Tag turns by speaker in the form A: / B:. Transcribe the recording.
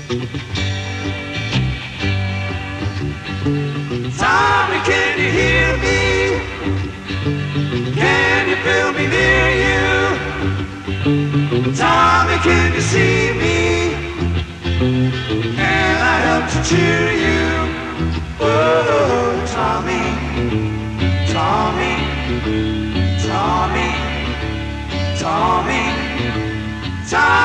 A: Tommy, can you hear me? Can you feel me near you? Tommy, can you see me? Can I help to cheer you? Oh, Tommy, Tommy, Tommy, Tommy, Tommy.